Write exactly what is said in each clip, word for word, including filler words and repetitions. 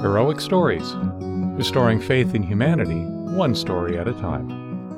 Heroic Stories, restoring faith in humanity, one story at a time.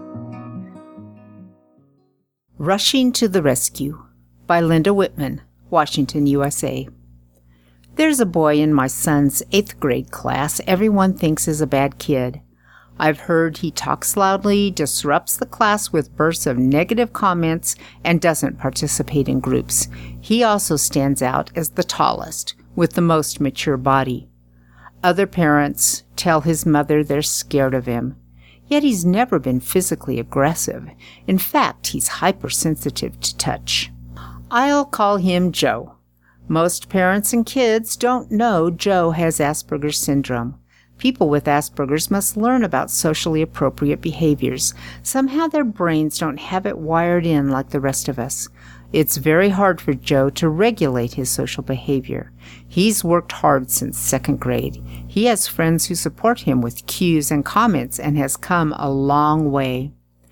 Rushing to the Rescue by Linda Whitman, Washington, U S A. There's a boy in my son's eighth grade class everyone thinks is a bad kid. I've heard he talks loudly, disrupts the class with bursts of negative comments, and doesn't participate in groups. He also stands out as the tallest, with the most mature body. Other parents tell his mother they're scared of him. Yet he's never been physically aggressive. In fact, he's hypersensitive to touch. I'll call him Joe. Most parents and kids don't know Joe has Asperger's syndrome. People with Asperger's must learn about socially appropriate behaviors. Somehow their brains don't have it wired in like the rest of us. It's very hard for Joe to regulate his social behavior. He's worked hard since second grade. He has friends who support him with cues and comments and has come a long way.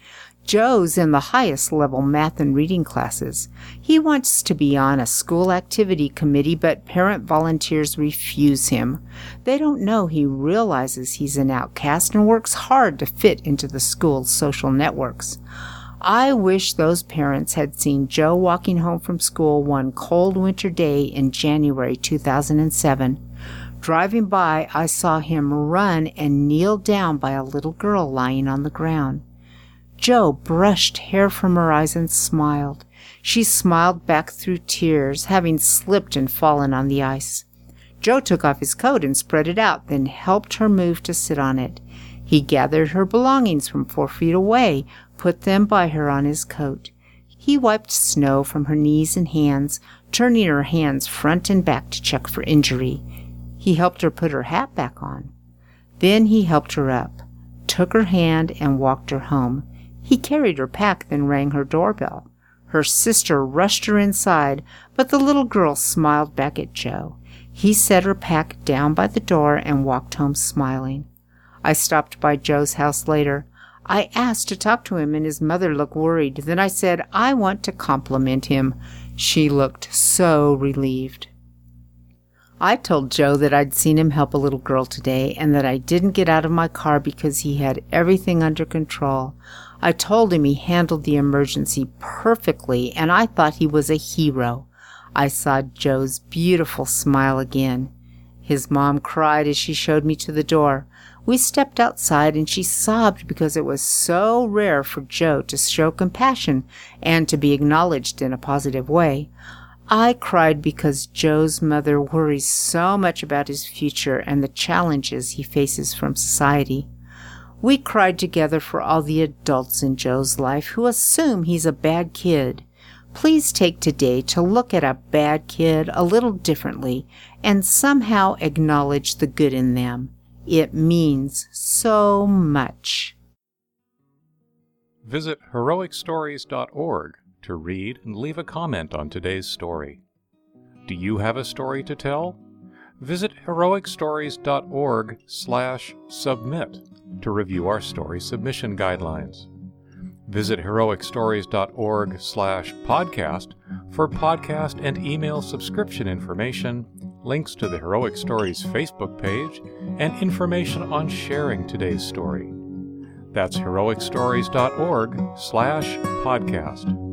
Joe's in the highest level math and reading classes. He wants to be on a school activity committee, but parent volunteers refuse him. They don't know he realizes he's an outcast and works hard to fit into the school's social networks. I wish those parents had seen Joe walking home from school one cold winter day in January two thousand seven. Driving by, I saw him run and kneel down by a little girl lying on the ground. Joe brushed hair from her eyes and smiled. She smiled back through tears, having slipped and fallen on the ice. Joe took off his coat and spread it out, then helped her move to sit on it. He gathered her belongings from four feet away, put them by her on his coat. He wiped snow from her knees and hands, turning her hands front and back to check for injury. He helped her put her hat back on. Then he helped her up, took her hand, and walked her home. He carried her pack, then rang her doorbell. Her sister rushed her inside, but the little girl smiled back at Joe. He set her pack down by the door and walked home smiling. I stopped by Joe's house later. I asked to talk to him, and his mother looked worried. Then I said, I want to compliment him. She looked so relieved. I told Joe that I'd seen him help a little girl today and that I didn't get out of my car because he had everything under control. I told him he handled the emergency perfectly, and I thought he was a hero. I saw Joe's beautiful smile again. His mom cried as she showed me to the door. We stepped outside, and she sobbed because it was so rare for Joe to show compassion and to be acknowledged in a positive way. I cried because Joe's mother worries so much about his future and the challenges he faces from society. We cried together for all the adults in Joe's life who assume he's a bad kid. Please take today to look at a bad kid a little differently and somehow acknowledge the good in them. It means so much. Visit heroic stories dot org to read and leave a comment on today's story. Do you have a story to tell? Visit heroic stories dot org slash submit to review our story submission guidelines. Visit heroic stories dot org slash podcast for podcast and email subscription information, links to the Heroic Stories Facebook page, and information on sharing today's story. That's heroic stories dot org slash podcast.